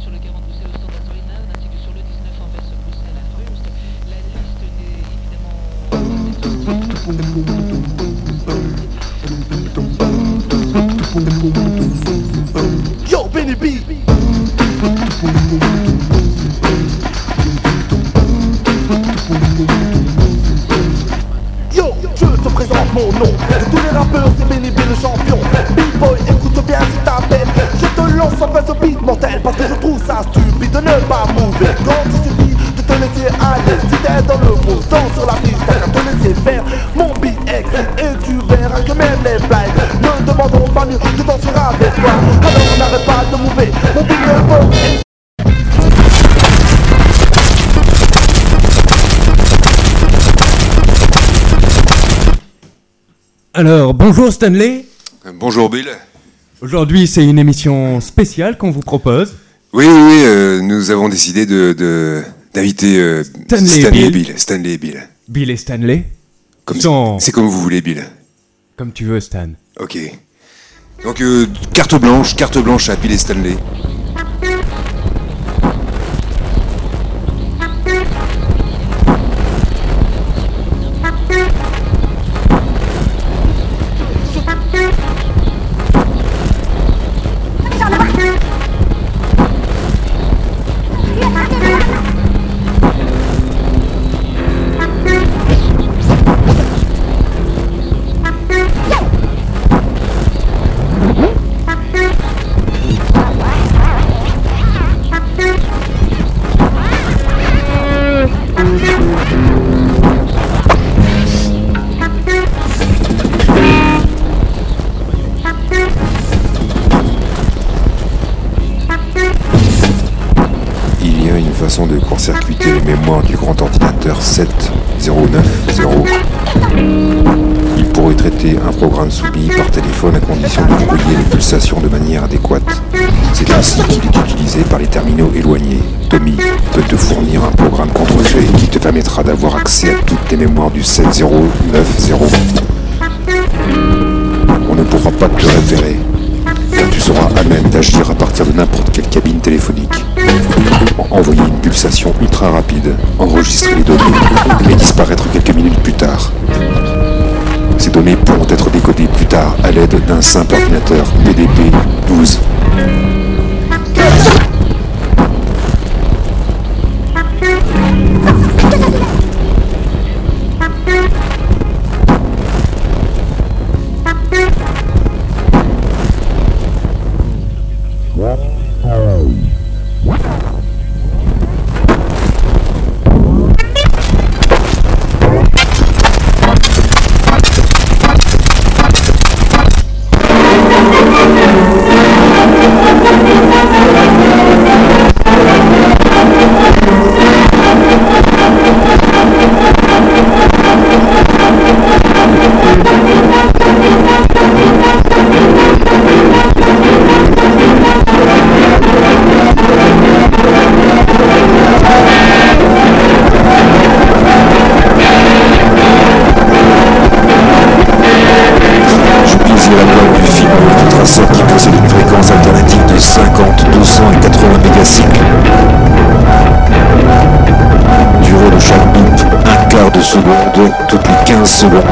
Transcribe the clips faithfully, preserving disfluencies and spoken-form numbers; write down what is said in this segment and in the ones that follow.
sur le quarante-deux, c'est le standard Suriname, ainsi que sur le dix-neuf Anvers Bruxelles à Hulst. La liste n'est évidemment... Yo, Benny B. Yo, je te présente mon nom. De tous les rappeurs, c'est Benny B le champion. B-boy, écoute bien si t'appelles. Je te lance en face au beat mortel. Parce que je trouve ça stupide de ne pas mouver. Quand il suffit de te laisser aller. Si t'es dans le fond, danse sur la piste, t'as qu'à te laisser faire. Mon beat exit et tu verras que même les blagues ne demanderont pas mieux de danser avec toi. Alors n'arrête pas de mouver. Mon beat est fort. Alors, bonjour Stanley. Bonjour Bill. Aujourd'hui, c'est une émission spéciale qu'on vous propose. Oui, oui, oui euh, nous avons décidé de, de, d'inviter euh, Stanley, Stanley Bill. et Bill. Stanley et Bill. Bill et Stanley. Comme Sont- C'est comme vous voulez, Bill. Comme tu veux, Stan. Ok. Donc, euh, carte blanche, carte blanche à Bill et Stanley. Il y a une façon de court-circuiter les mémoires du grand ordinateur sept zéro neuf zéro. Il pourrait traiter un programme soumis par téléphone à condition de brouiller les pulsations de manière adéquate. C'est ainsi qu'il est utilisé par les terminaux éloignés. Tommy peut te fournir un programme contrefait qui te permettra d'avoir accès à toutes tes mémoires du sept zéro neuf zéro. On ne pourra pas te référer, car tu seras à même d'agir à partir de n'importe quelle cabine téléphonique. Envoyer une pulsation ultra rapide, enregistrer les données et disparaître quelques minutes plus tard. Ces données pourront être décodées plus tard à l'aide d'un simple ordinateur P D P douze. Qui possède une fréquence alternative de cinquante, deux cents et quatre-vingts mégacycles. Durée de chaque bip, un quart de seconde, toutes les quinze secondes.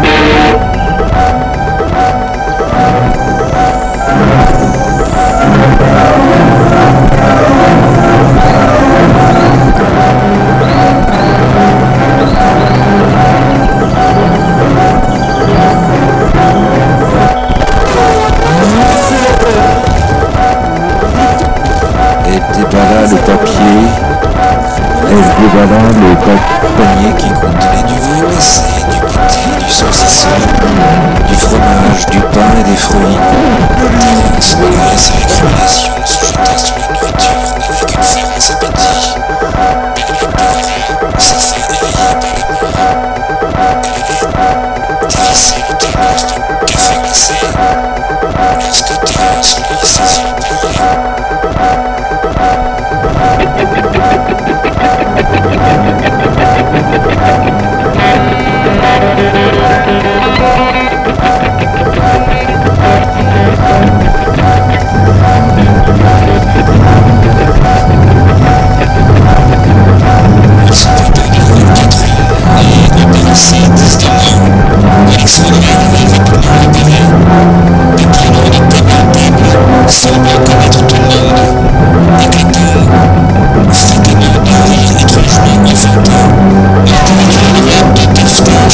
Le papier, et voilà le pa- panier qui contenait du vrai glacé, du pâté, du saucisson, du fromage, du pain et des fruits. Thérèse, malgré sa récrimination, se jeta sur la nourriture avec une féroce appétit. Elle le dévora, sa faim éveillée par les mots. Elle dévissait le thermos de café glacé. L'instant Thérèse lui saisit le panier.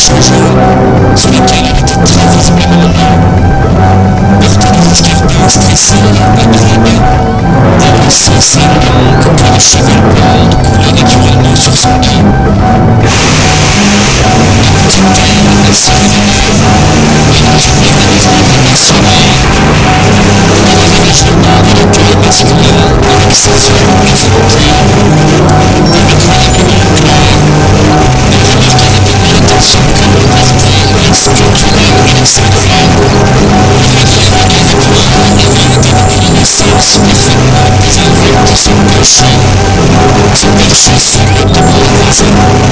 changea, sur lesquels il était très visiblement nu. Portait des escarpins stressés et brillés, et laissait ses longues comme les cheveux blondes couler naturellement sur son lit. Il était tellement laissé, il admirait les invités soleil. Il dirige le bas de l'intérêt masculin avec ses yeux et ses paupières. Il le croyait devenu clair. Il remarquait avec inquiétation que le parti institué et sacré. Il admirait à quel point il avait depuis naissance parfaitement désolvé de son péché. Ce péché semble tomber voisin.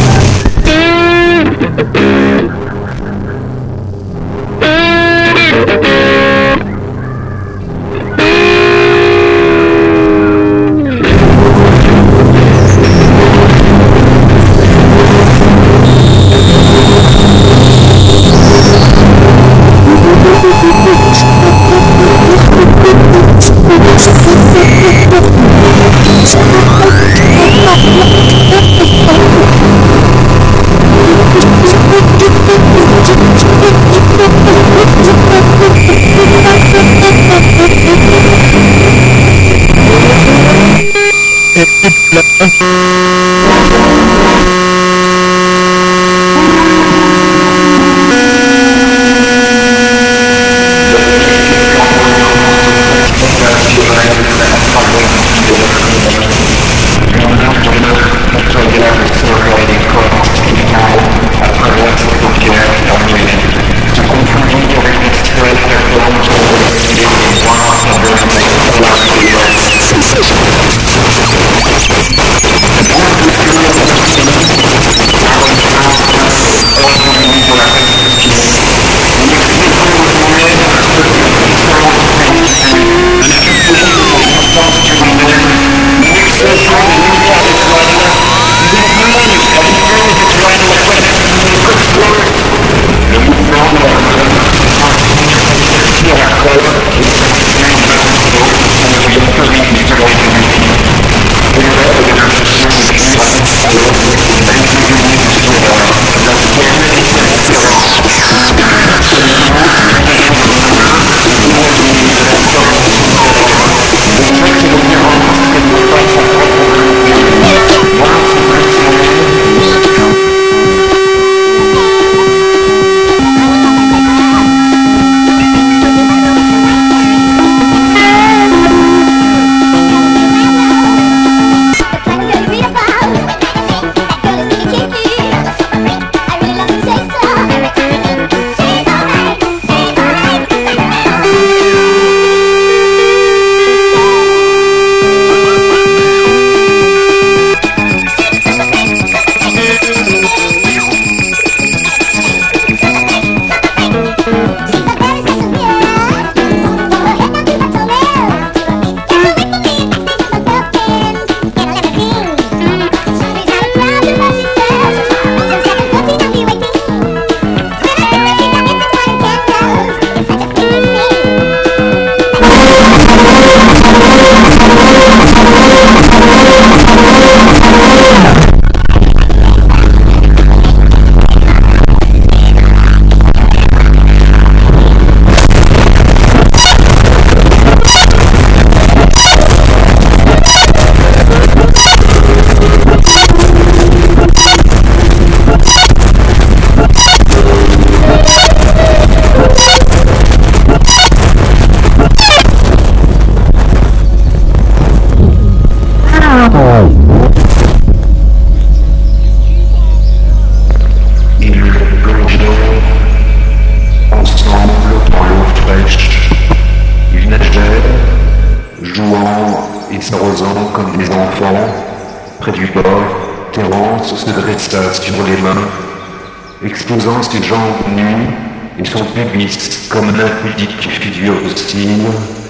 Exposant ses jambes nues et son pubis comme un impudique figure hostile,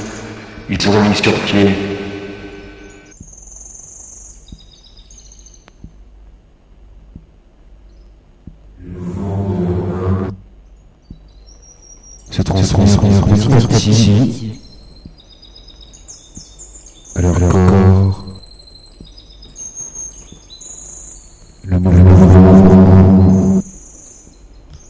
ils se remit sur pied. Se transforme petit à petit à leur corps. Le mouvement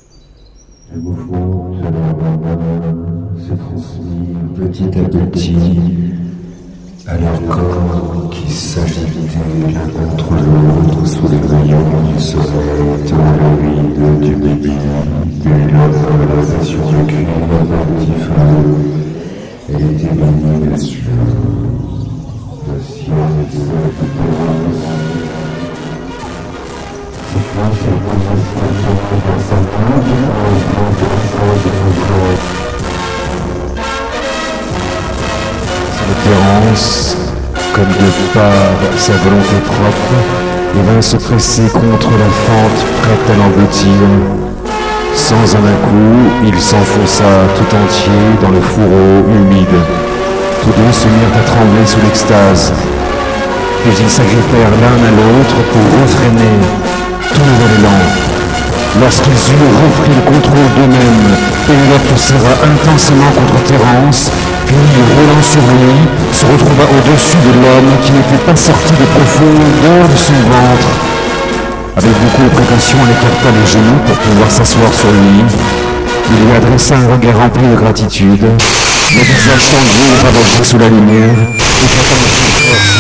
comme de par sa volonté propre, et vint se presser contre la fente prête à l'engloutir. Sans un coup, il s'enfonça tout entier dans le fourreau humide. Tous deux se mirent à trembler sous l'extase. Puis ils s'agrippèrent l'un à l'autre pour refréner tout nouvel élan. Lorsqu'ils eurent repris le contrôle d'eux-mêmes, Pénélope serra intensément contre Thérence, puis, roulant sur lui, se retrouva au-dessus de l'homme qui n'était pas sorti des profondeurs de son ventre. Avec beaucoup de précaution, elle écarta les genoux pour pouvoir s'asseoir sur lui. Il lui adressa un regard rempli de gratitude. Le visage tendu et ravagé sous la lumière, éclatant de son force,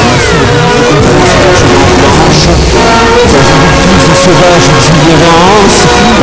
blanche, dans un rictus sauvage d'exubérance.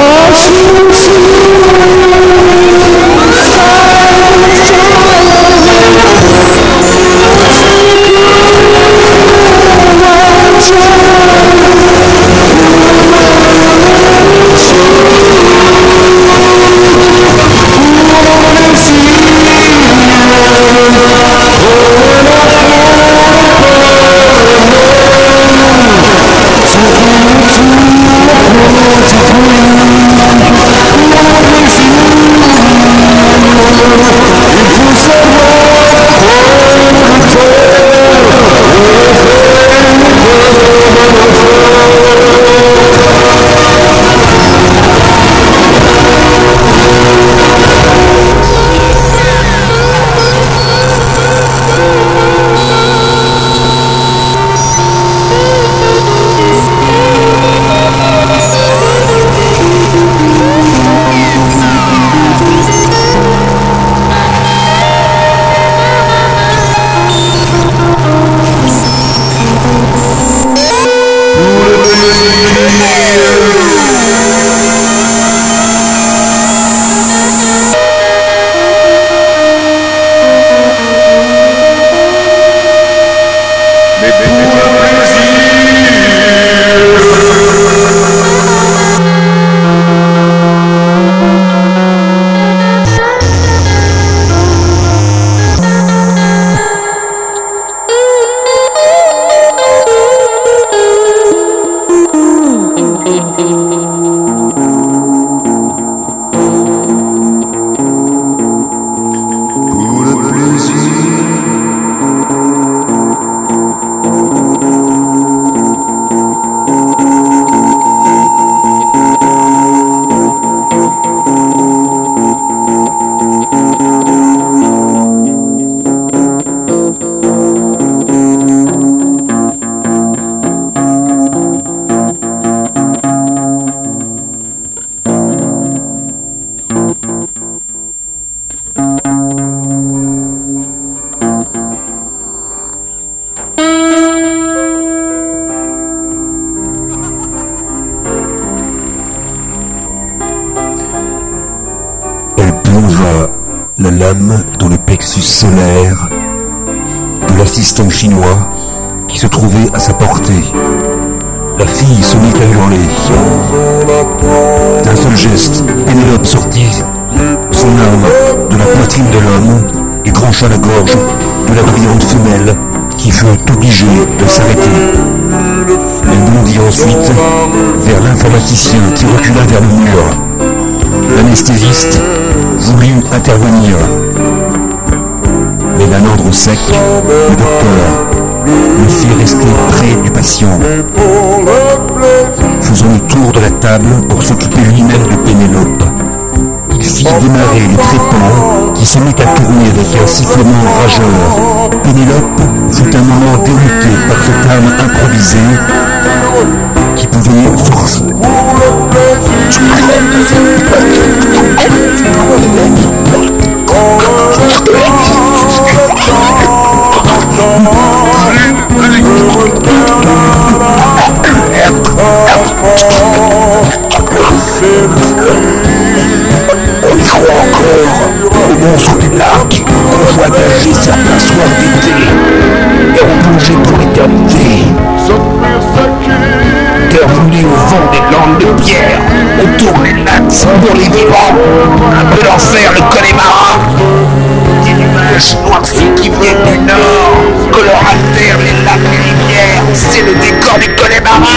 La lame dans le plexus solaire de l'assistant chinois qui se trouvait à sa portée. La fille se mit à hurler. D'un seul geste, Pénélope sortit son arme de la poitrine de l'homme et trancha la gorge de la brillante femelle qui fut obligée de s'arrêter. Elle bondit ensuite vers l'informaticien qui recula vers le mur. L'anesthésiste voulut intervenir, mais d'un ordre sec, le docteur le fit rester près du patient, faisant le tour de la table pour s'occuper lui-même de Pénélope. Il fit démarrer les trépans qui se mit à tourner avec un sifflement rageur. Pénélope fut un moment dérouté par cette arme improvisée qui pouvait forcer. On y croit encore au monstre du lac, on voit gager certains soirs d'été et on plongeait pour l'éternité. Cœur roulé au vent des landes de pierre, on tourne les lacs pour les vivants, un peu l'enfer le connaît marin. nuages noircis qui viennent du nord, colorent à terre les lacs et rivières. C'est le décor du Connemara.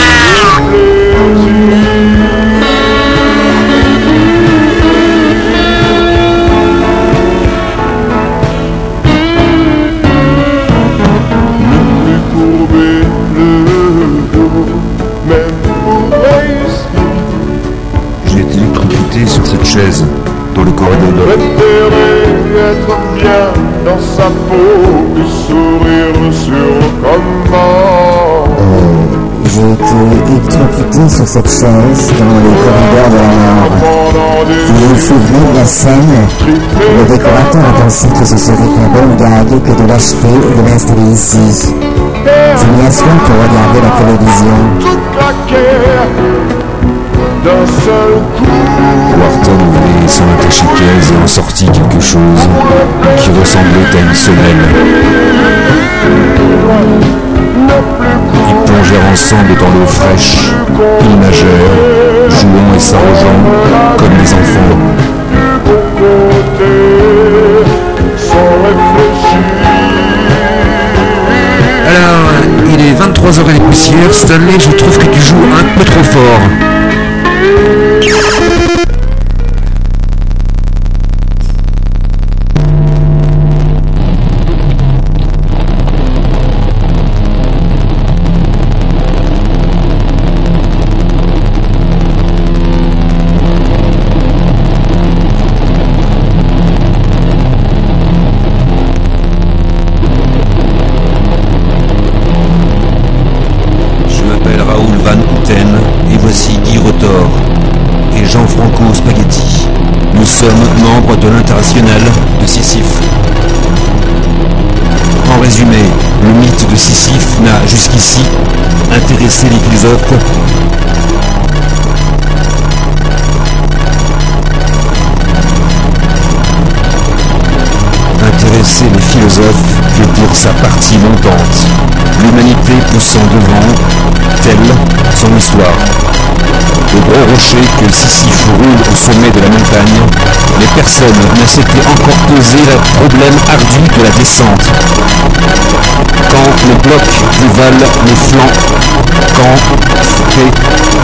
J'ai été électrocuté sur cette chaise, dans le corridor de... être bien dans sa peau et sourire sur comment. Euh, j'ai été électrocuté sur cette chaise dans les corridors de la mort. Vous vous souvenez de la scène? Le décorateur a pensé que ce serait un bon gag que de l'acheter et de l'installer ici. Je m'y assois pour regarder la télévision. D'un seul coup, Wharton ouvrit son attaché-caisse et en sortit quelque chose qui ressemblait à une semelle. Ils plongèrent ensemble dans l'eau fraîche, ils nagèrent, jouant et s'arrangeant comme des enfants. Alors, il est vingt-trois heures et des poussières. Stanley, je trouve que tu joues un peu trop fort. Et Jean-Franco Spaghetti. Nous sommes membres de l'Internationale de Sisyphe. En résumé, le mythe de Sisyphe n'a jusqu'ici intéressé les philosophes intéressé les philosophes que pour sa partie montante, l'humanité poussant devant, telle son histoire. Le gros rocher que Sisyphe roule au sommet de la montagne, mais personne ne s'était encore posé le problème ardu de la descente. Quand le bloc dévale les flancs, quand fait...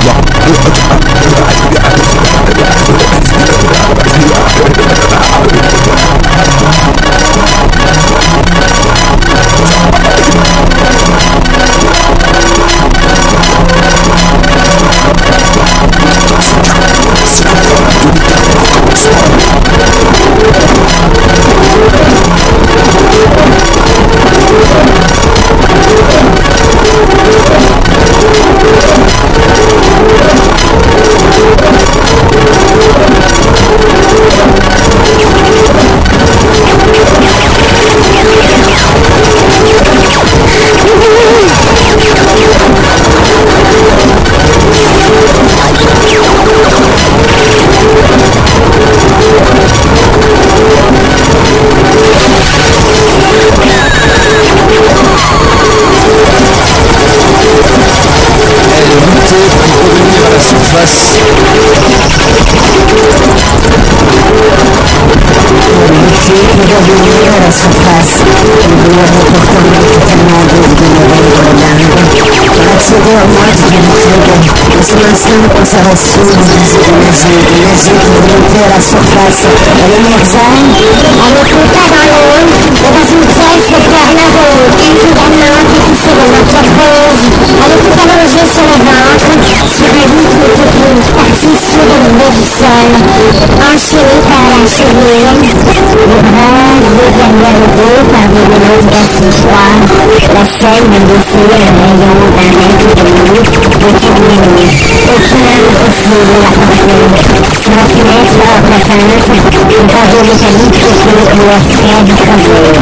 revenir à la surface. Il lui avait pourtant tellement d'eau de nouvelles de dingue. Attiré au moins du intrigue, et son instinct de conservation lui disait de nager, de nager pour monter à la surface. Elle émergea, elle écouta dans l'eau, et dans une pièce fermée, une main qui poussait dans notre rose. Elle était allongée sur le ventre, sur un lit qui était pris, parti sur le niveau du sol, enchaîné par la chevelure, les bras liés derrière le dos par des velours d'acide froid. La selle me baissait un rayon d'un mètre de long, déterminé. Aucun possible la portée. Sur la fenêtre hors-latente, un barreau métallique était le couleur fraise creusée.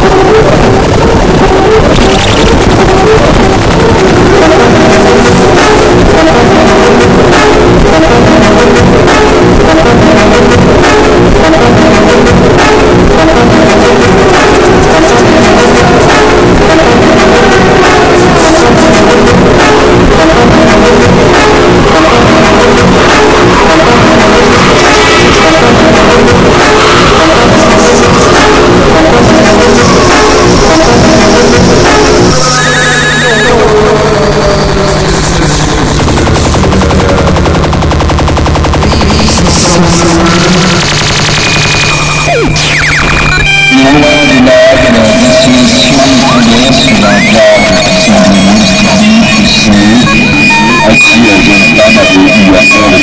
Charmant.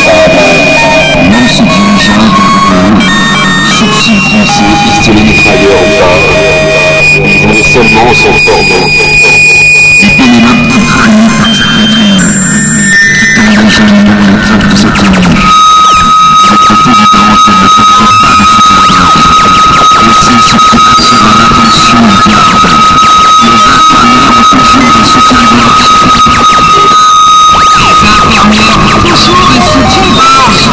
l'homme se dirigeant vers eux, sourcils froncés, pistolet mitrailleur au pas, ils vont seulement s'en formant. Et Pénélope qui craignait par sa poitrine, qui tendait jalousement les trappes de sa tenue. C'était évident qu'elle ne portait pas de soutien-gorge, et c'est ce qui précédait l'attention du garde. Les infirmières ont toujours des soutiens-gorge. Les infirmières ont toujours des soutiens-gorge.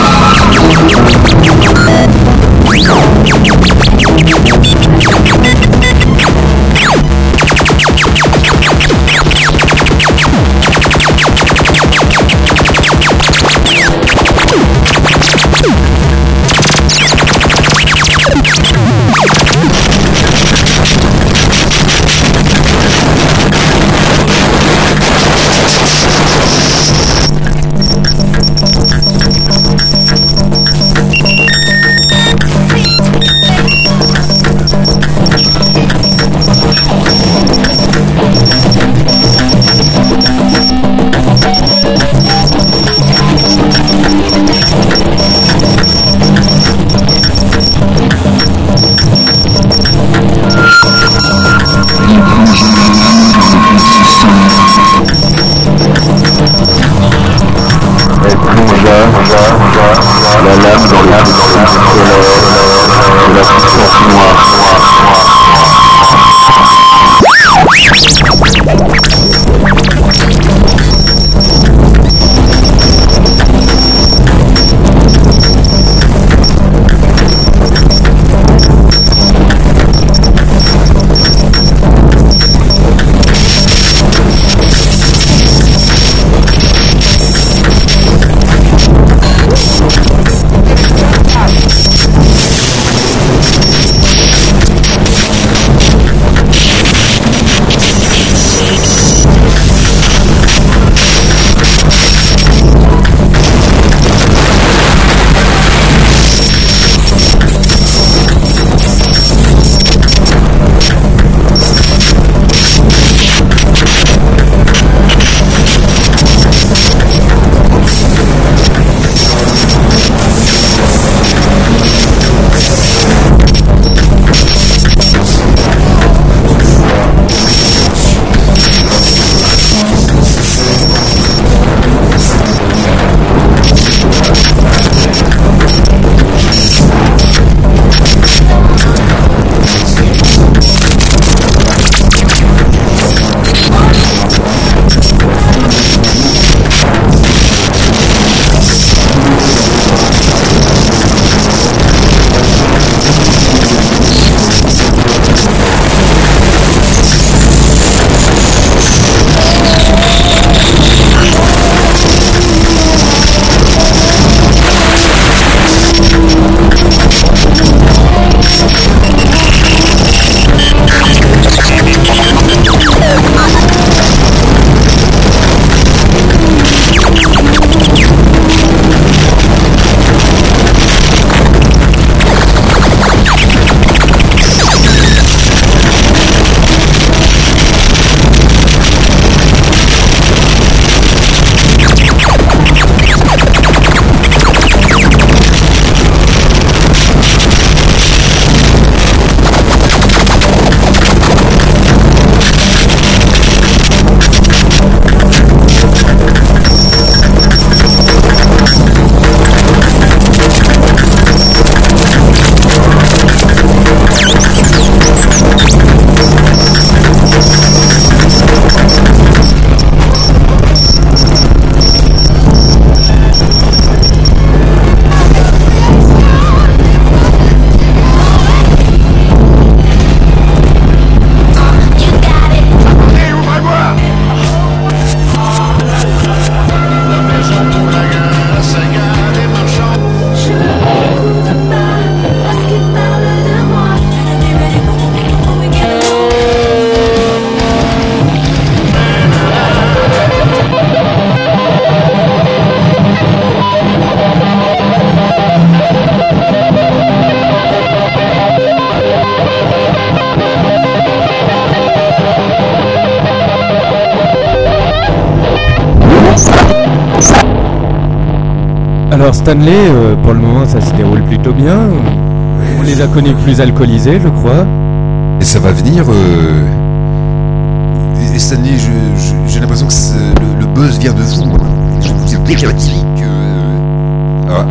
Alors Stanley, euh, pour le moment ça se déroule plutôt bien. On les a connus plus alcoolisés, je crois. Et ça va venir. Euh... Et Stanley, je, je, j'ai l'impression que le, le buzz vient de vous. Je vous ai déjà dit que. Ah.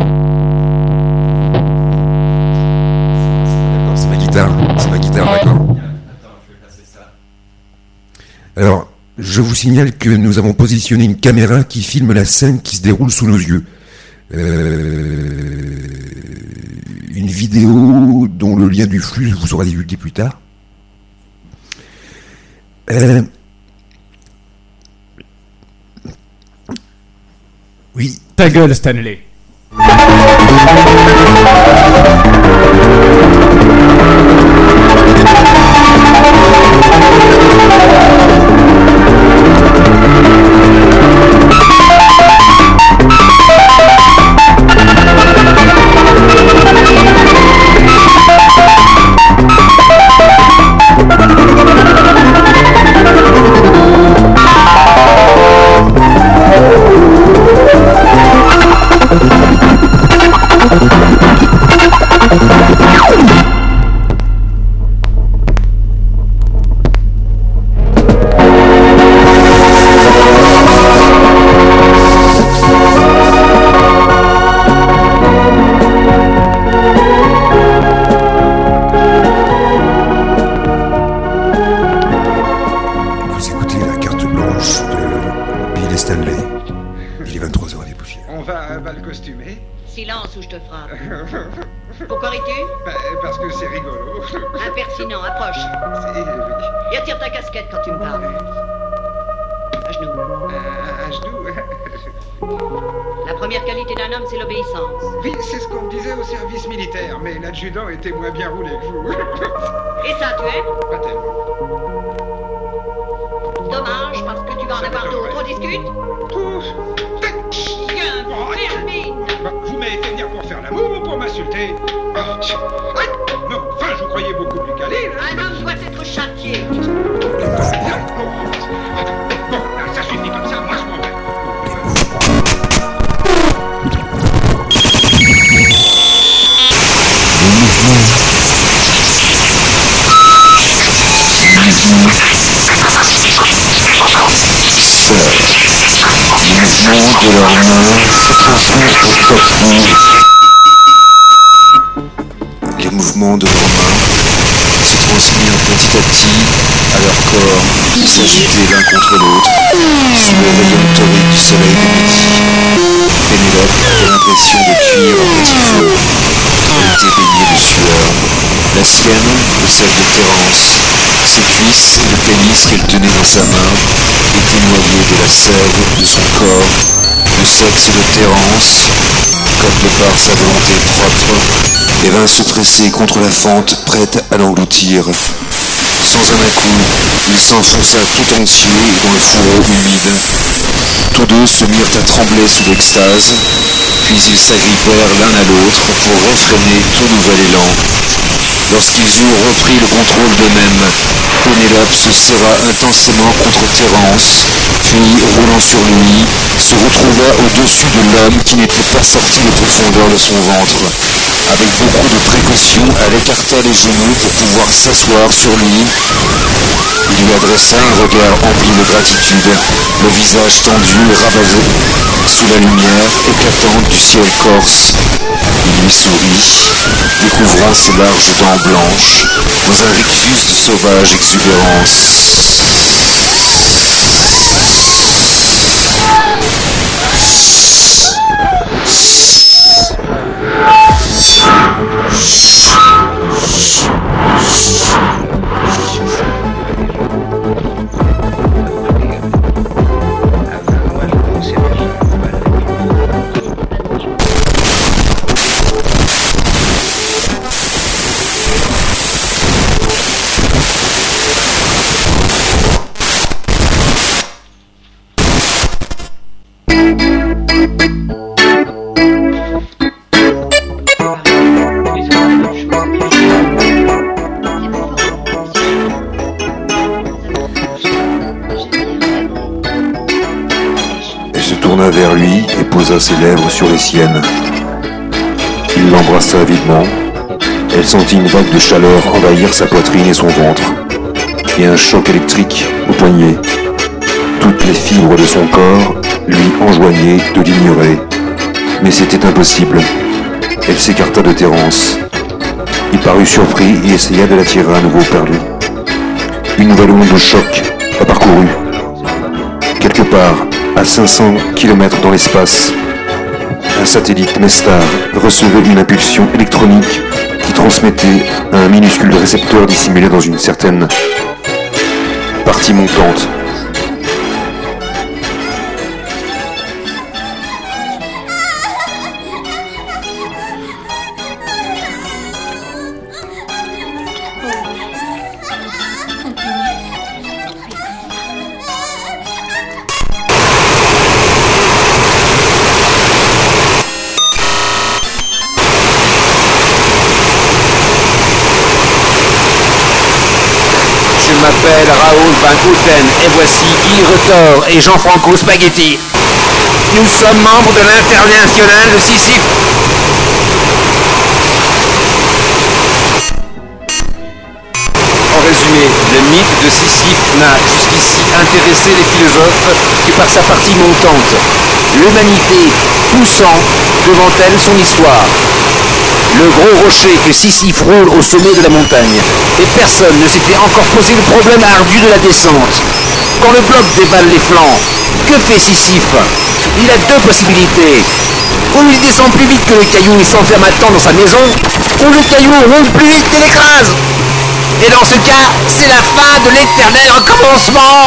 D'accord, c'est ma guitare. C'est ma guitare, d'accord. Alors, je vous signale que nous avons positionné une caméra qui filme la scène qui se déroule sous nos yeux. Euh, une vidéo dont le lien du flux vous sera divulgué plus tard. Euh, oui. Ta gueule, Stanley. Silence ou je te frappe. Pourquoi ris-tu? Bah, parce que c'est rigolo. Impertinent, approche. Et attire ta casquette quand tu me parles. À genoux. Euh, à genoux. La première qualité d'un homme, c'est l'obéissance. Oui, c'est ce qu'on me disait au service militaire, mais l'adjudant était moins bien roulé que vous. Et ça, tu es? Pas tellement. Dommage, parce que tu vas en avoir d'autres. On discute? Chien, termine. Bah, vous m'avez fait venir pour faire l'amour ou pour m'insulter? Oh, non, enfin, je vous croyais beaucoup plus calé. Un homme doit être châtié. Bon, ça suffit comme ça, moi je m'en vais. Le mouvement de leurs mains se transmettent au tapis. Les mouvements de leurs mains se transmirent petit à petit à leur corps, s'agiter l'un contre l'autre, sous le rayon torride du soleil de midi. Pénélope avait l'impression de cuire un petit feu. Elle était baignée de sueur. La sienne et celle de Thérence. Ses cuisses et le pénis qu'elle tenait dans sa main étaient noyés de la sève de son corps. Le sexe de Thérence, comme de par sa volonté propre, et vint se presser contre la fente prête à l'engloutir. Sans un coup, il s'enfonça tout entier dans le fourreau humide. Tous deux se mirent à trembler sous l'extase, puis ils s'agrippèrent l'un à l'autre pour réfréner tout nouvel élan. Lorsqu'ils eurent repris le contrôle d'eux-mêmes, Pénélope se serra intensément contre Thérence, puis, roulant sur lui, se retrouva au-dessus de l'homme qui n'était pas sorti des profondeurs de son ventre. Avec beaucoup de précaution, elle écarta les genoux pour pouvoir s'asseoir sur lui. Il lui adressa un regard empli de gratitude, le visage tendu et ravagé sous la lumière éclatante du ciel corse. Il lui sourit, découvrant ses larges dents blanches dans un rictus de sauvage exubérance. Thank you. tourna vers lui et posa ses lèvres sur les siennes. Il l'embrassa avidement. Elle sentit une vague de chaleur envahir sa poitrine et son ventre, et un choc électrique au poignet. Toutes les fibres de son corps lui enjoignaient de l'ignorer. Mais c'était impossible. Elle s'écarta de Terence. Il parut surpris et essaya de l'attirer à nouveau vers lui. Une nouvelle onde de choc la parcourut. Quelque part, à cinq cents kilomètres dans l'espace, un satellite Mestar recevait une impulsion électronique qui transmettait un minuscule récepteur dissimulé dans une certaine partie montante. Je m'appelle Raoul Van Houten et voici Guy Retor et Jean-Franco Spaghetti. Nous sommes membres de l'Internationale de Sisyphe. En résumé, le mythe de Sisyphe n'a jusqu'ici intéressé les philosophes que par sa partie montante, l'humanité poussant devant elle son histoire. Le gros rocher que Sisyphe roule au sommet de la montagne, et personne ne s'était encore posé le problème ardu de la descente. Quand le bloc dévale les flancs, que fait Sisyphe? Il a deux possibilités. Ou il descend plus vite que le caillou et s'enferme à temps dans sa maison, ou le caillou roule plus vite et l'écrase. Et dans ce cas, c'est la fin de l'éternel recommencement.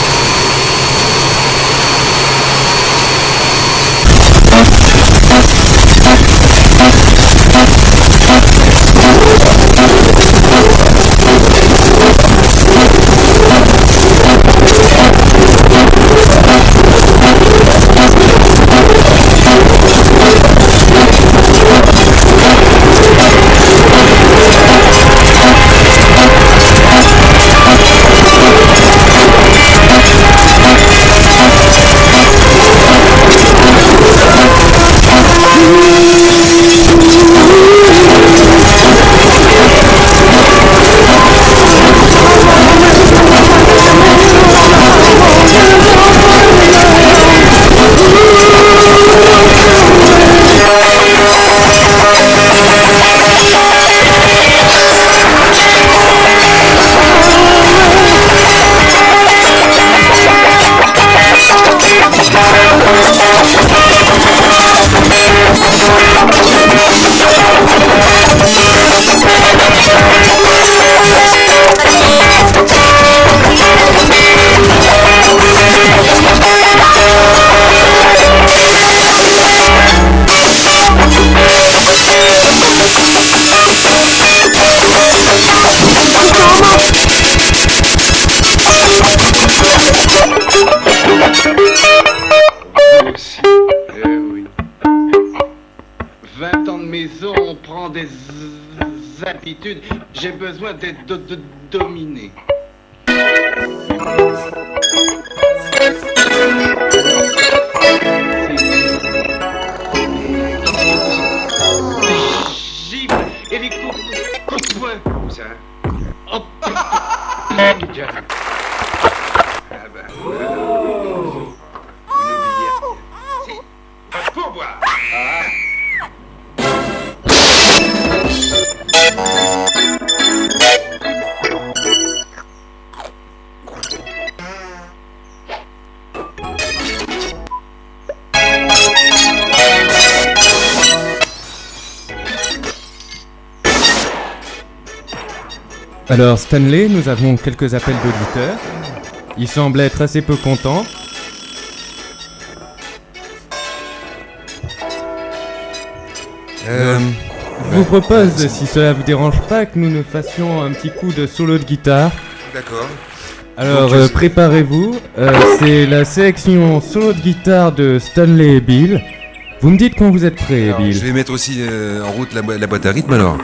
J'ai besoin d'être do do dominé. Gifle et les coups de poing. Où ça? Oh putain. Ah bah. Vous n'oubliez rien. Si. Pour boire. Ah. Alors Stanley, nous avons quelques appels d'auditeurs. Ils semblent être assez peu contents. Euh, Je vous propose, si cela vous dérange pas, que nous nous fassions un petit coup de solo de guitare. D'accord. Alors Donc, euh, euh, préparez-vous, euh, c'est la sélection solo de guitare de Stanley et Bill. Vous me dites quand vous êtes prêts, alors, Bill. je vais mettre aussi euh, en route la, bo- la boîte à rythme alors.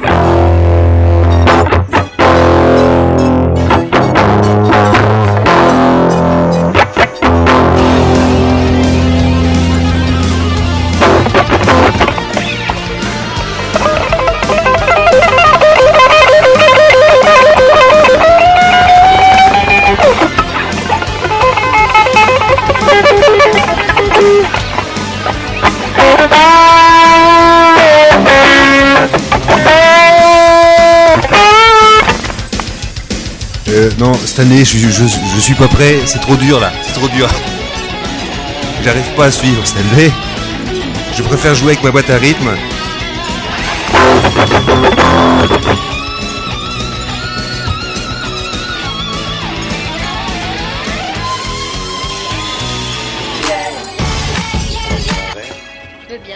Euh, non, cette année, je, je, je suis pas prêt, c'est trop dur là, c'est trop dur. J'arrive pas à suivre cette année. Je préfère jouer avec ma boîte à rythme. Je veux bien.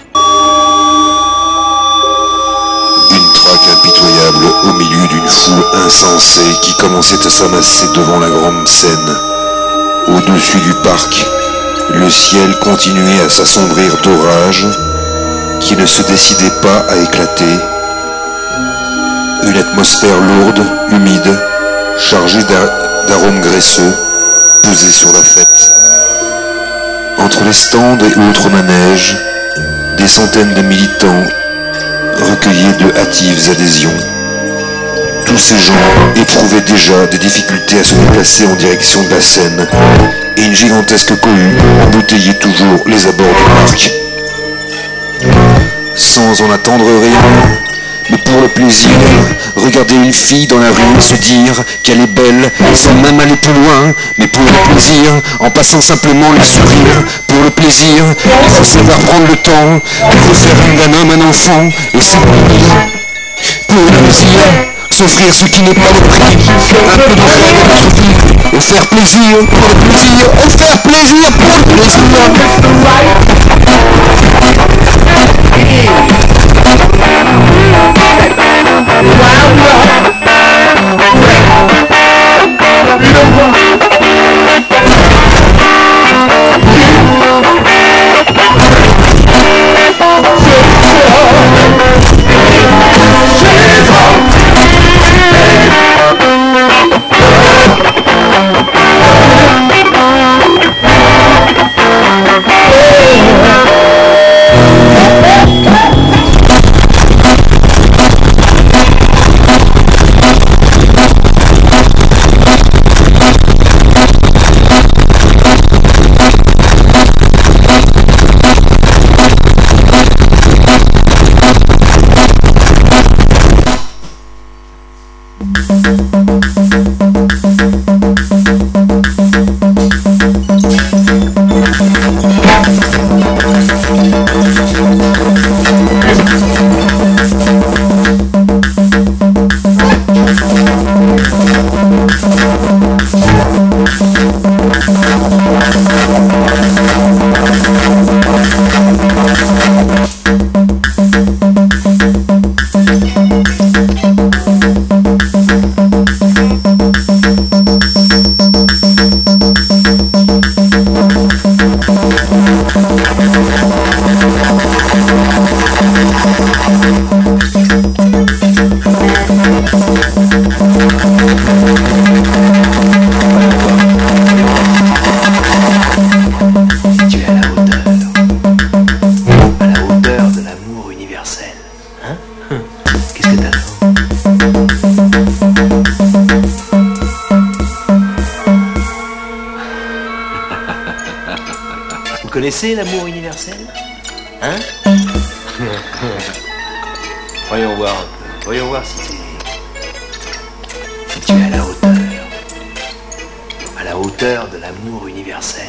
Une traque impitoyable au milieu d'une foule insensée qui commençait à s'amasser devant la grande scène. Au-dessus du parc, le ciel continuait à s'assombrir d'orage qui ne se décidait pas à éclater. Une atmosphère lourde, humide, chargée d'a- d'arômes graisseux, posait sur la fête. Entre les stands et autres manèges, des centaines de militants recueillaient de hâtives adhésions. Tous ces gens éprouvaient déjà des difficultés à se déplacer en direction de la scène, et une gigantesque cohue embouteillait toujours les abords du parc. Sans en attendre rien, mais pour le plaisir, regarder une fille dans la rue et se dire qu'elle est belle, sans même aller plus loin, mais pour le plaisir, en passant simplement le sourire, pour le plaisir, il faut savoir prendre le temps, il faut faire d'un homme un enfant, et s'oublier. Pour le plaisir, s'offrir ce qui n'est pas le prix, un peu de rêve dans notre vie, offrir plaisir, pour le plaisir, offrir plaisir, pour le plaisir. Vous connaissez l'amour universel? Hein? Voyons voir un peu. Voyons voir si tu si tu es à la hauteur. À la hauteur de l'amour universel.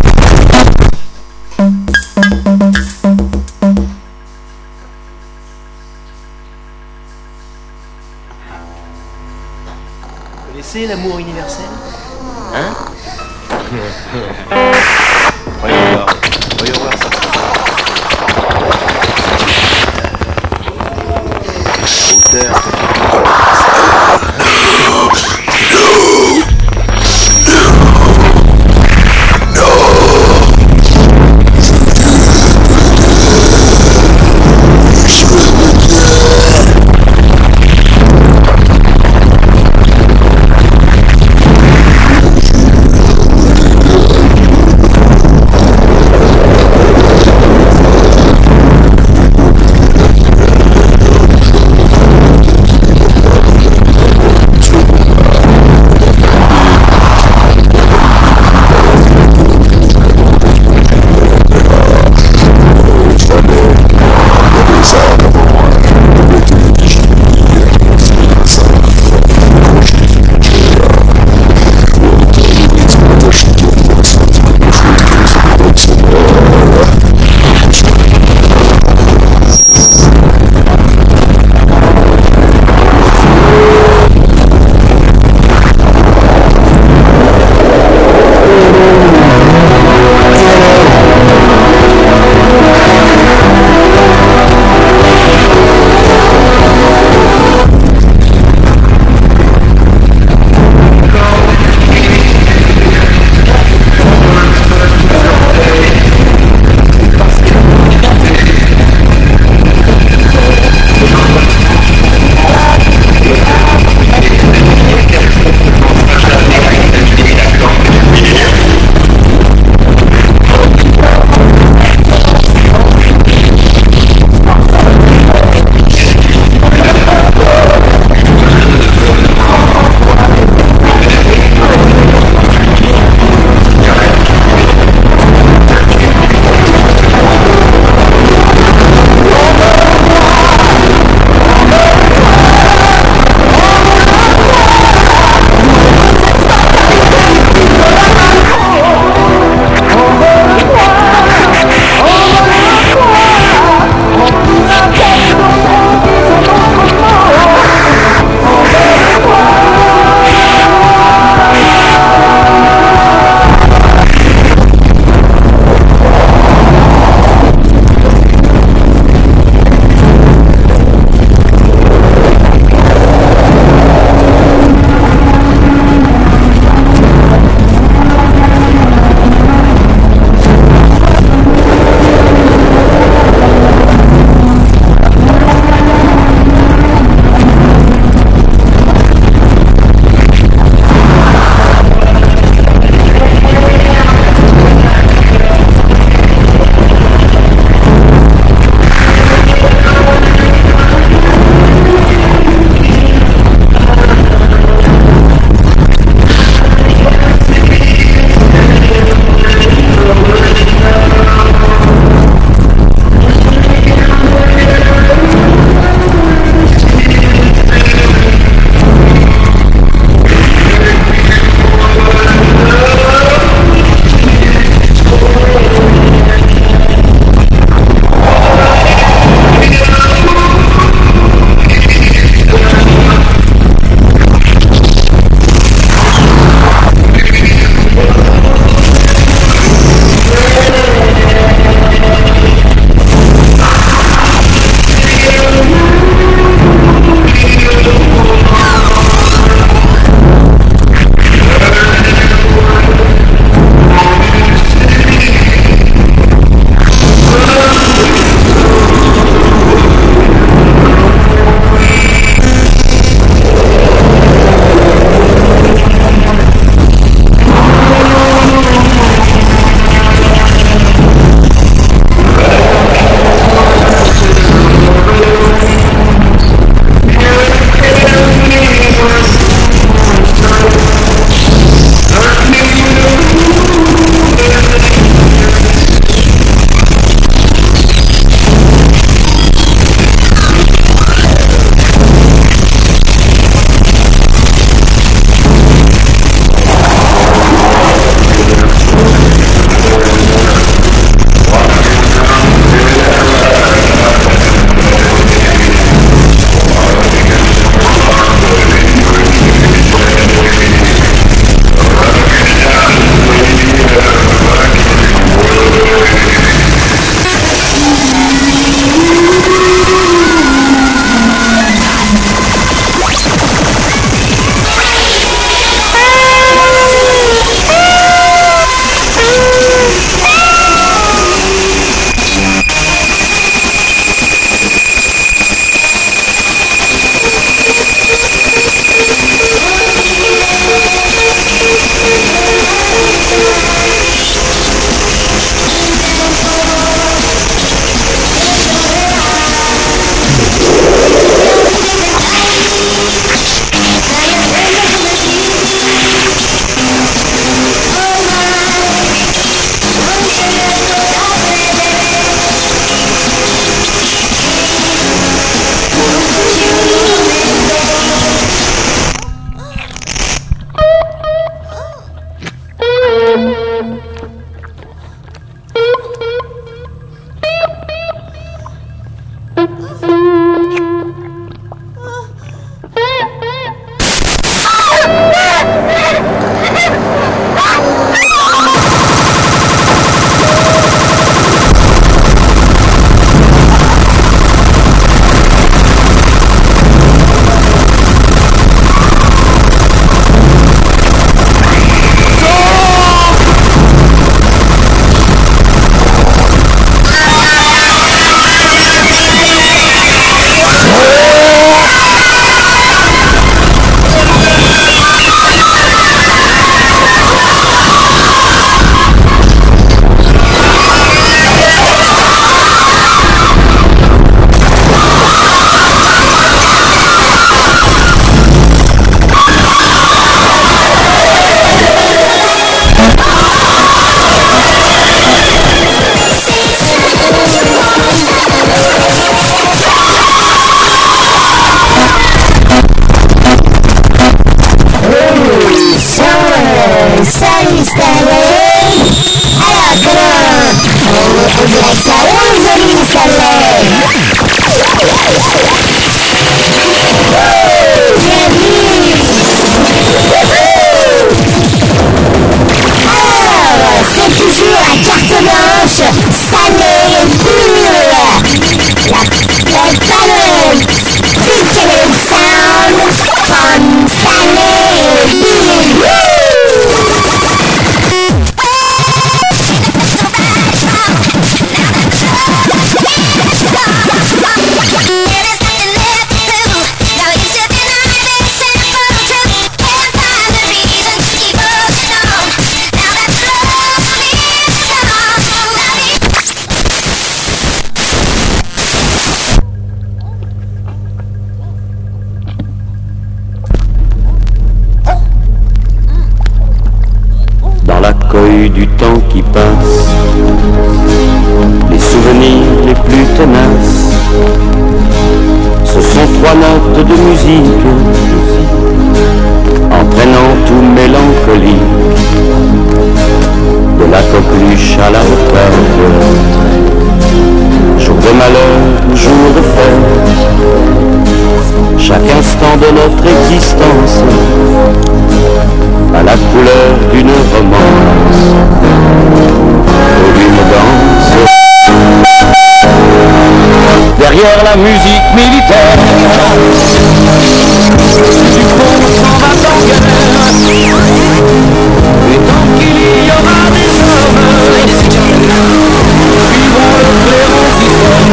Vous connaissez l'amour universel? Hein? Voyons voir. Voyons voir ça. Hauteur. No! Salut Stanley. Alors comment on, on dirait que ça va joli Stanley. Bienvenue. Alors c'est toujours la carte blanche Stanley Bill. La, la ballon Ticketed Sound from Stanley Bill. Du temps qui passe, les souvenirs les plus tenaces, ce sont trois notes de musique, entraînant tout mélancolie, de la coqueluche à la hauteur, jour de malheur, jour de fête, chaque instant de notre existence, à la couleur d'une romance, ou d'une danse. Derrière la musique militaire, du pont s'en va en guerre, et tant qu'il y aura des hommes, suivront le clairon qui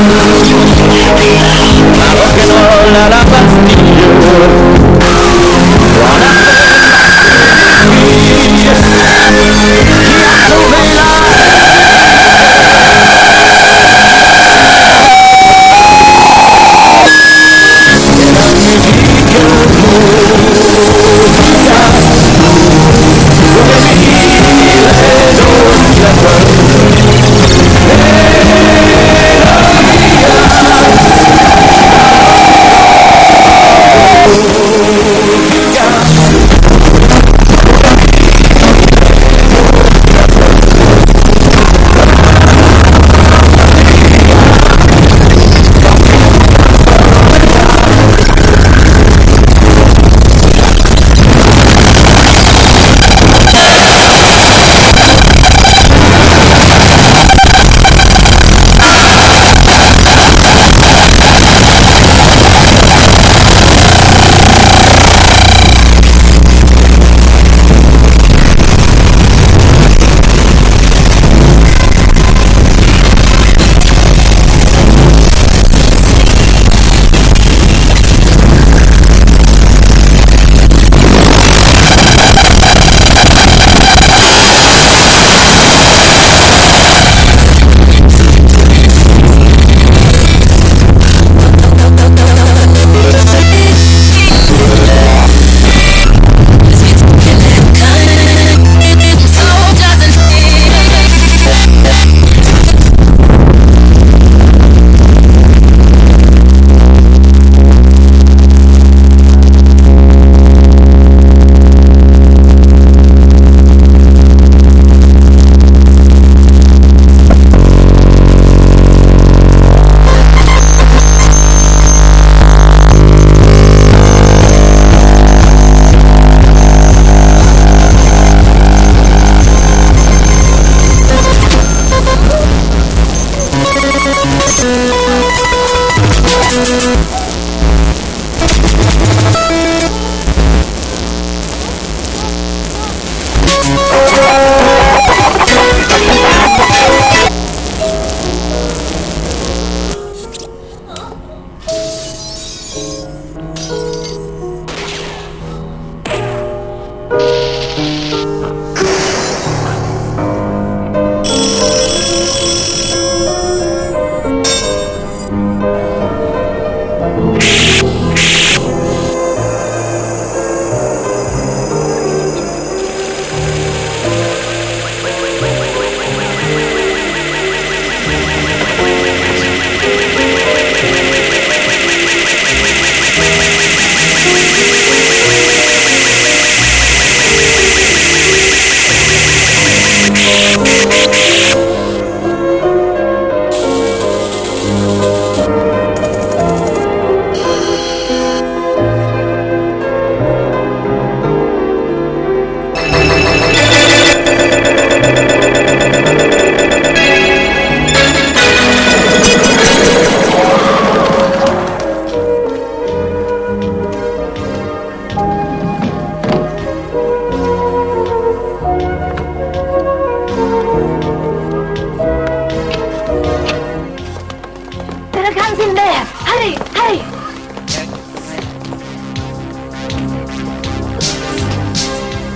sonne, un rock'n'roll à la Bastille, en appel. Qui a sauvé la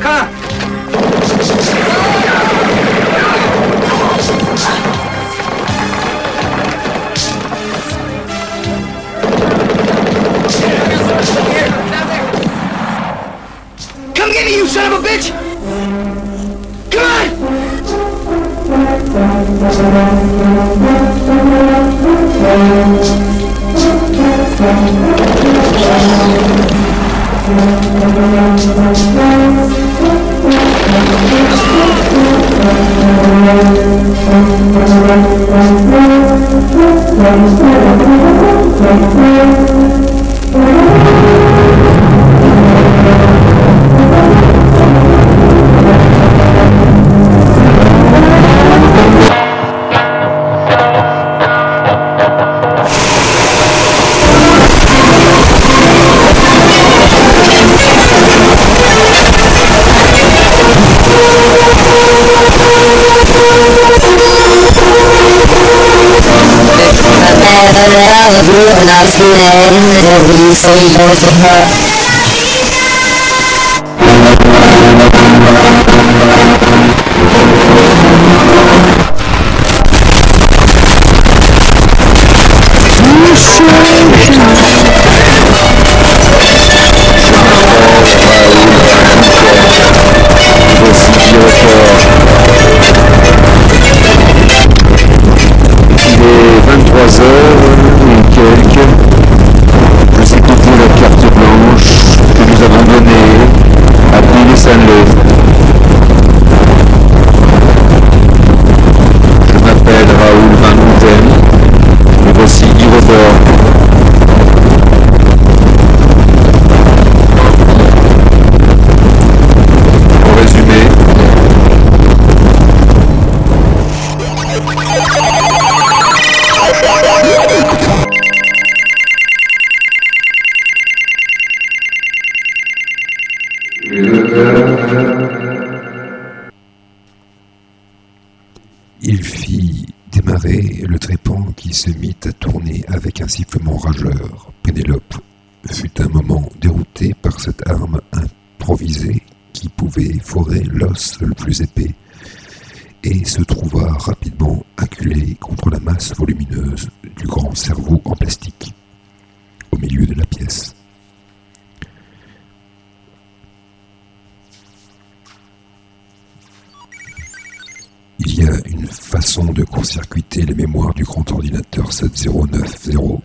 Hein? Come get me, you son of a bitch! Come And I was mad that we say boys to her. vingt-trois heures et quelques. Vous écoutez la carte blanche que nous avons donnée à Bill Stanley. Je m'appelle Raoul Van Houten et voici Guy Roper. En résumé, il fit démarrer le trépan qui se mit à tourner avec un sifflement rageur. Pénélope fut un moment déroutée par cette arme improvisée qui pouvait forer l'os le plus épais et se trouva rapidement acculée contre la masse volumineuse du grand cerveau en plastique au milieu de la pièce. Il y a une façon de court-circuiter les mémoires du grand ordinateur sept zéro neuf zéro.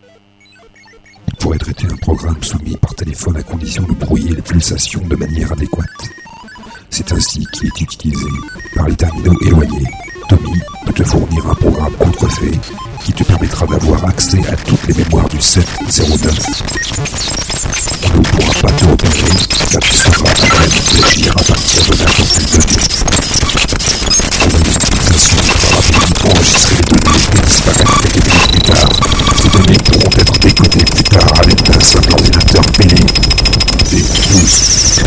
Il pourrait traiter un programme soumis par téléphone à condition de brouiller les pulsations de manière adéquate. C'est ainsi qu'il est utilisé par les terminaux éloignés. Tommy peut te fournir un programme contrefait qui te permettra d'avoir accès à toutes les mémoires du sept zéro neuf. On ne pourra pas te repérer car tu seras à même d'agir à partir de n'importe quelle donnée. L'utilisation va rapidement enregistrer les données et disparaître quelques minutes plus tard. Ces données pourront être décodées plus tard à l'aide d'un simple ordinateur Pélé D douze.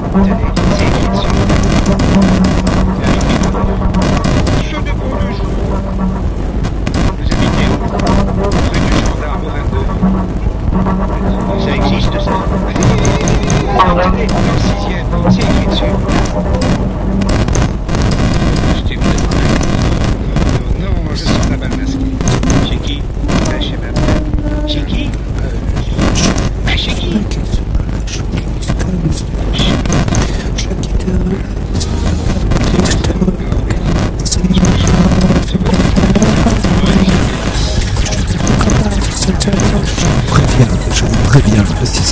Ce de beau le jour.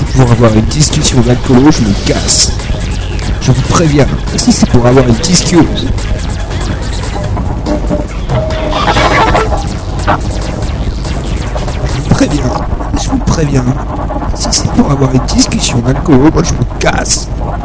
pour avoir une discussion d'alcoolo, je me casse. Je vous préviens, si c'est pour avoir une discussion... Je vous préviens, je vous préviens, si c'est pour avoir une discussion d'alcoolo, moi je me casse.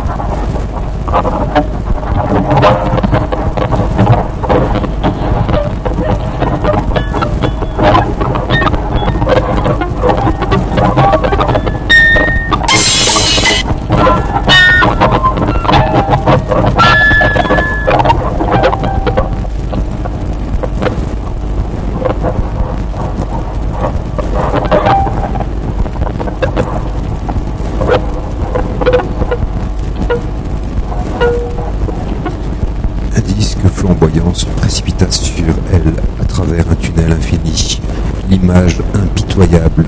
Se précipita sur elle à travers un tunnel infini, l'image impitoyable,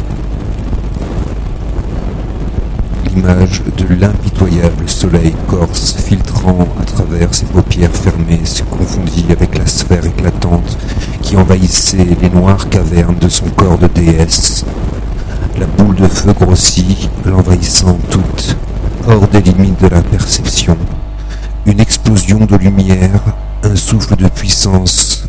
l'image de l'impitoyable soleil corse filtrant à travers ses paupières fermées se confondit avec la sphère éclatante qui envahissait les noires cavernes de son corps de déesse. La boule de feu grossit, l'envahissant toute, hors des limites de la perception. Une explosion de lumière, un souffle de puissance,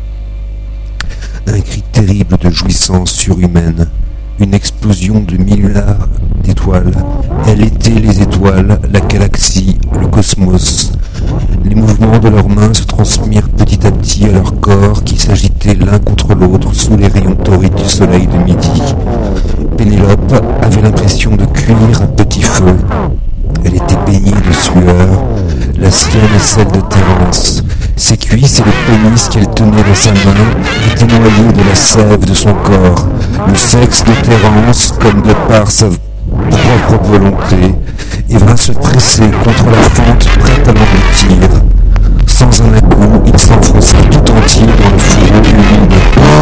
un cri terrible de jouissance surhumaine, une explosion de milliards d'étoiles. Elle était les étoiles, la galaxie, le cosmos. Les mouvements de leurs mains se transmirent petit à petit à leur corps qui s'agitaient l'un contre l'autre sous les rayons torrides du soleil de midi. Pénélope avait l'impression de cuire un petit feu. Elle était baignée de sueur, la sienne et celle de Thérence. Ses cuisses et le pénis qu'elle tenait dans sa main étaient noyés de la sève de son corps. Le sexe de Thérence, comme de par sa propre volonté, et vint se presser contre la fente prête à l'engloutir. Sans un coup, il s'enfonça tout entier dans le fourreau humide.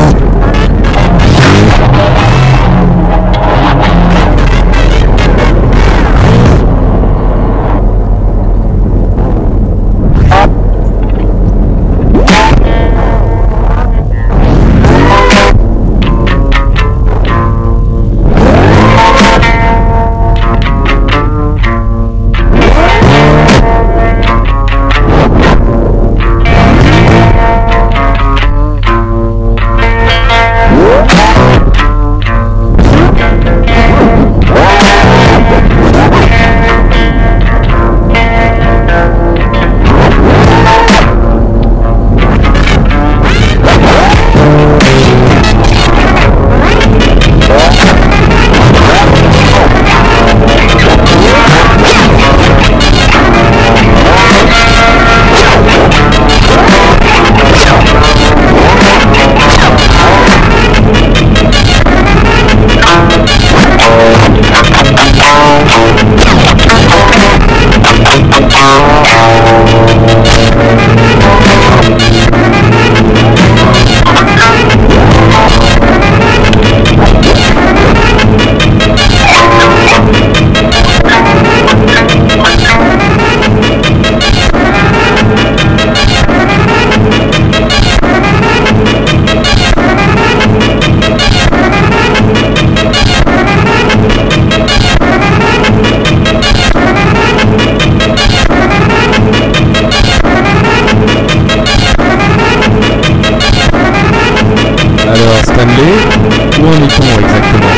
Où en est-on exactement?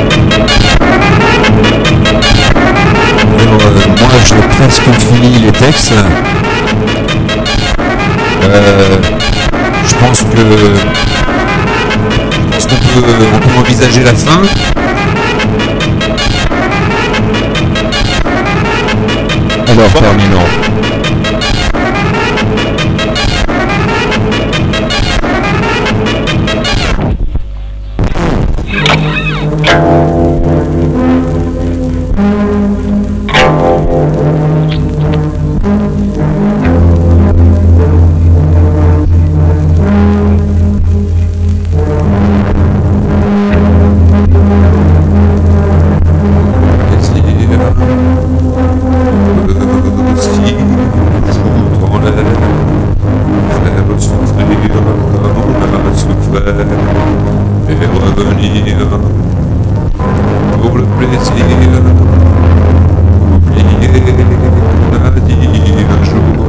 Alors, euh, moi j'ai presque fini les textes. Euh, je pense que je pense qu'on peut, on peut envisager la fin. Alors terminons. plaisir. Oublier qu'on a dit un jour,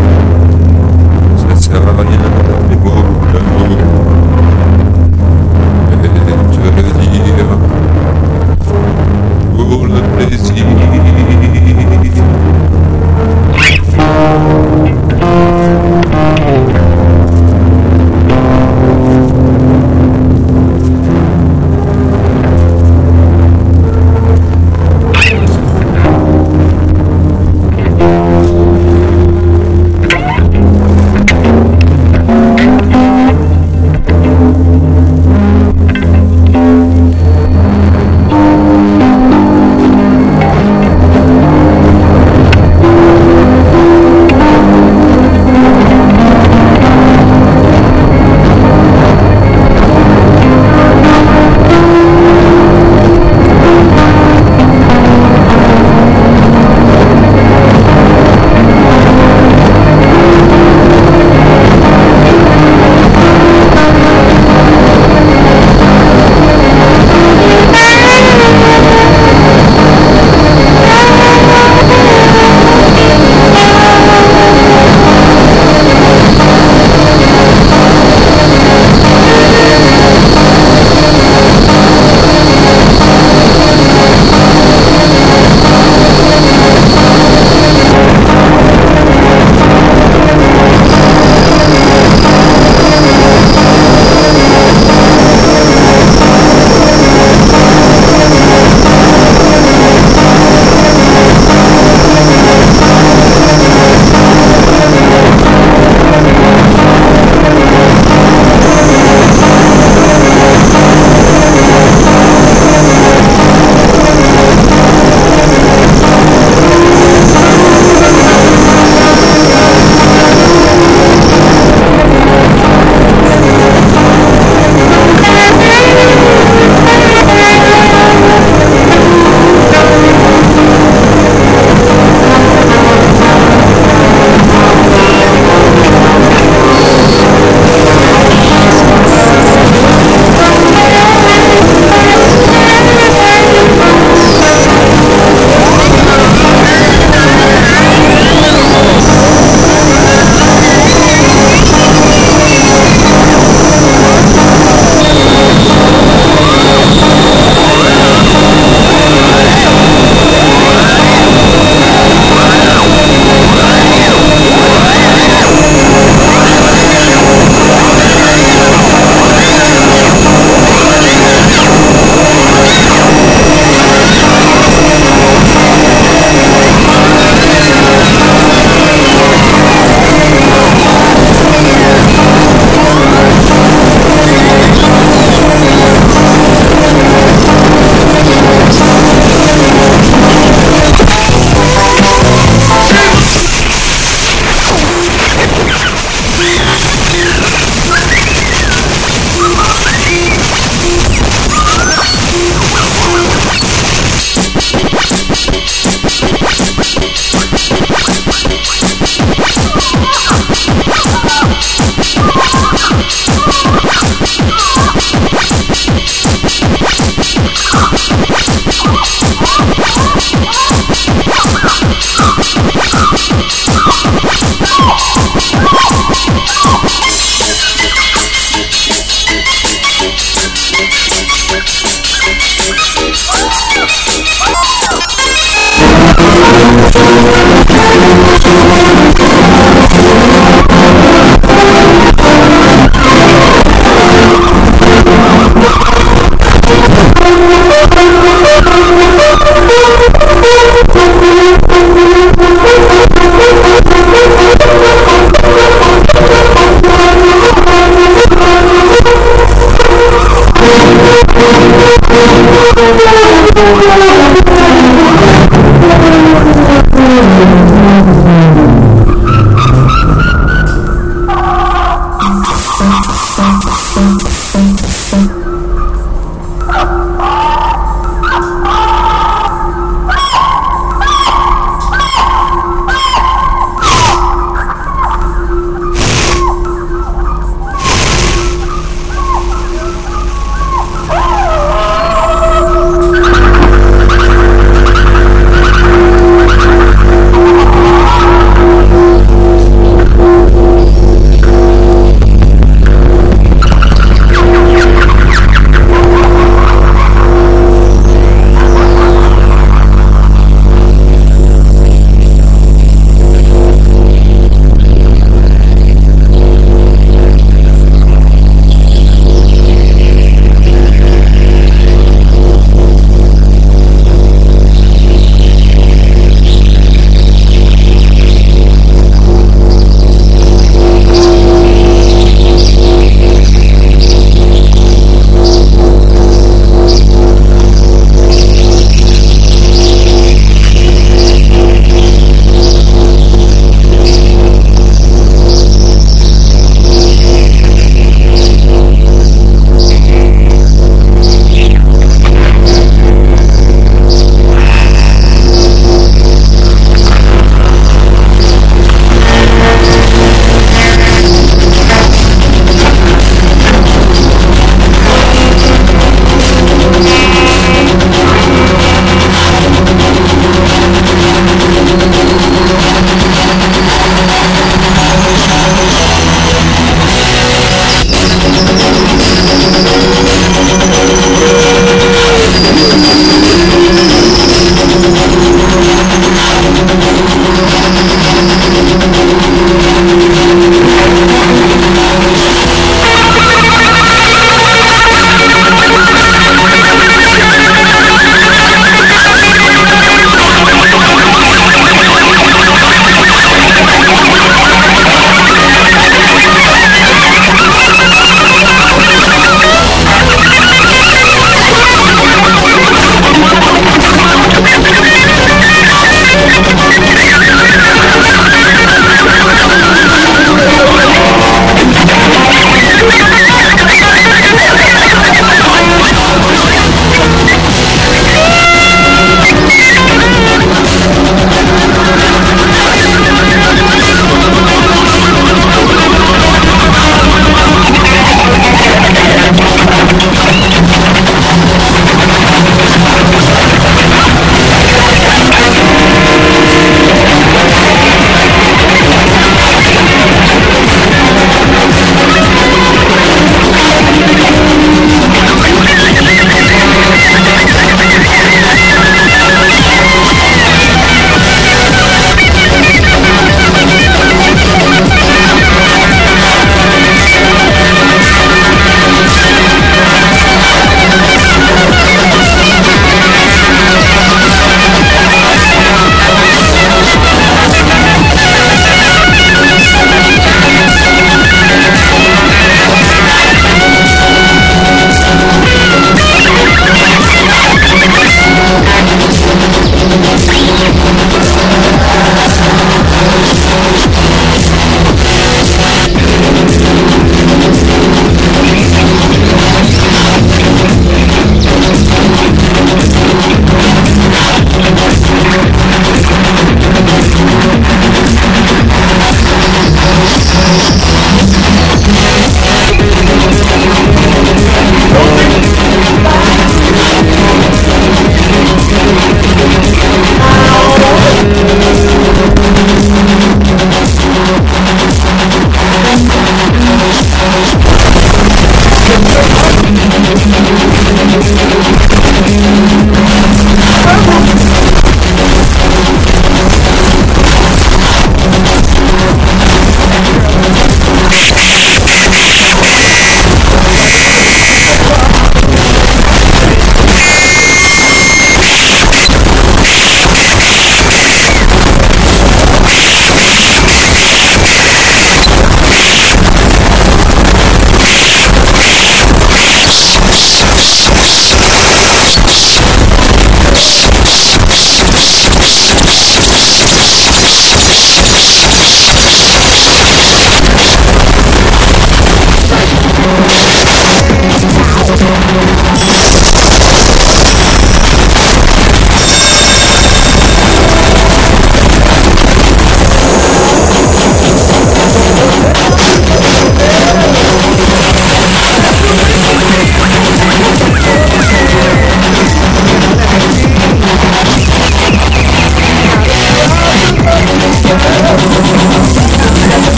ça sert à rien les mots d'amour. Et te le dire pour le plaisir.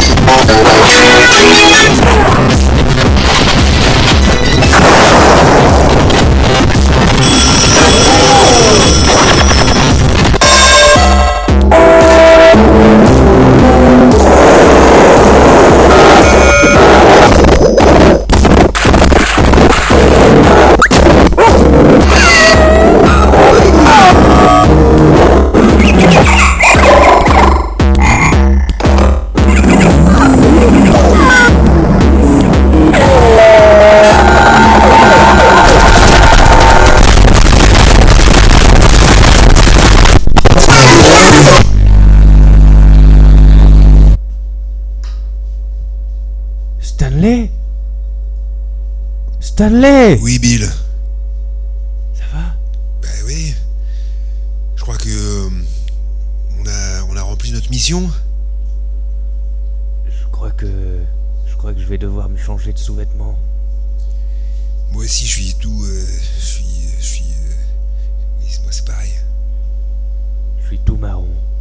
Stanley Stanley Oui, Bill. Ça va? Bah oui. Je crois que... euh, on a, on a rempli notre mission. Je crois que... Je crois que je vais devoir me changer de sous-vêtements. Moi aussi, je suis tout... euh, je suis... Je suis... euh, oui, moi, c'est pareil. Je suis tout marron.